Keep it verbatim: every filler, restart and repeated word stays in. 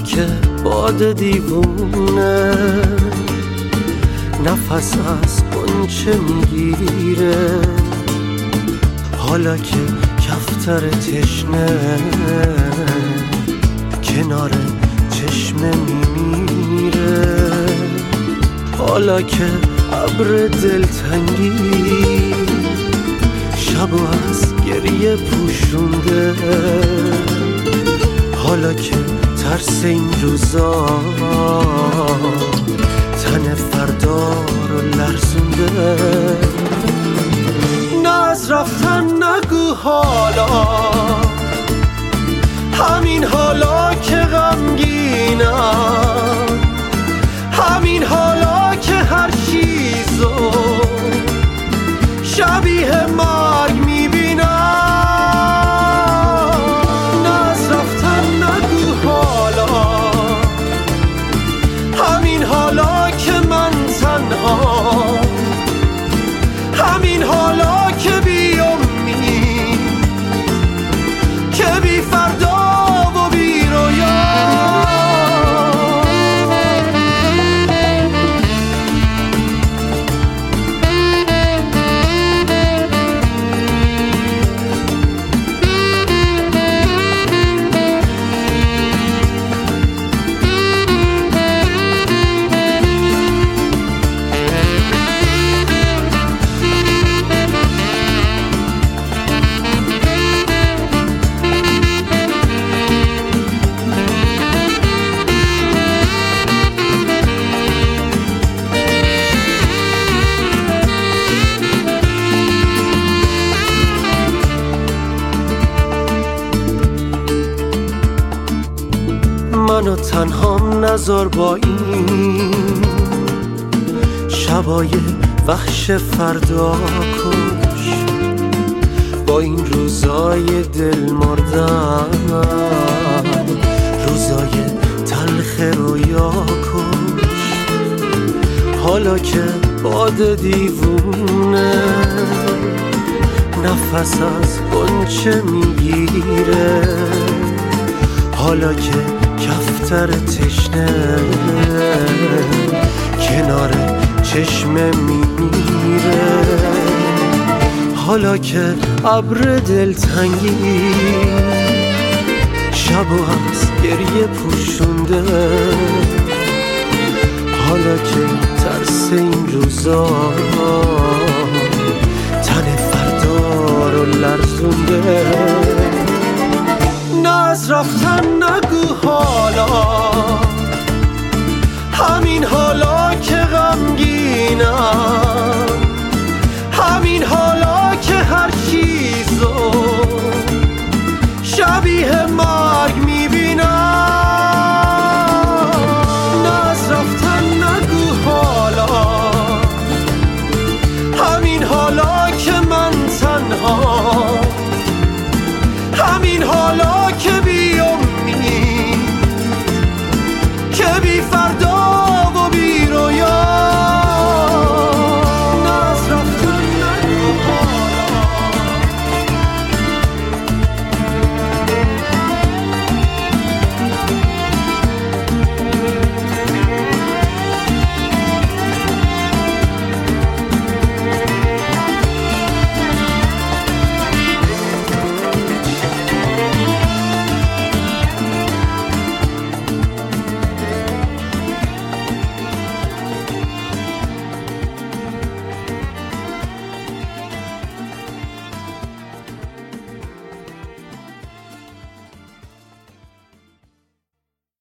که باد دیوونه نفس از غنچه میگیره، حالا که کفتر تشنه کنار چشمه میمیره، حالا که ابر دلتنگی شبو از گریه پوشونده، حالا که ترس این روزا تن فردا رو لرزونده. نه از رفتن نگو حالا، همین حالا که غمگینم، همین حالا که هر چیزو شبیه مرگ میبینم. نه از رفتن نگو حالا، همین حالا که من تنها، همین حالا که بی امید، که بی فردا و بی رویا. منو تنهام نذار با این شبای وحش فردا کش، با این روزای دل مردن، روزای تلخ رویا کش، حالا که باد دیوونه نفس از غنچه میگیره، حالا که کفتر تشنه کنار چشمه میمیره، حالا که ابر دلتنگی شبو از گریه پوشونده، حالا که ترس این روزا تن فردا رو لرزونده. نه از رفتن نگو حالا، همین حالا که غمگینم،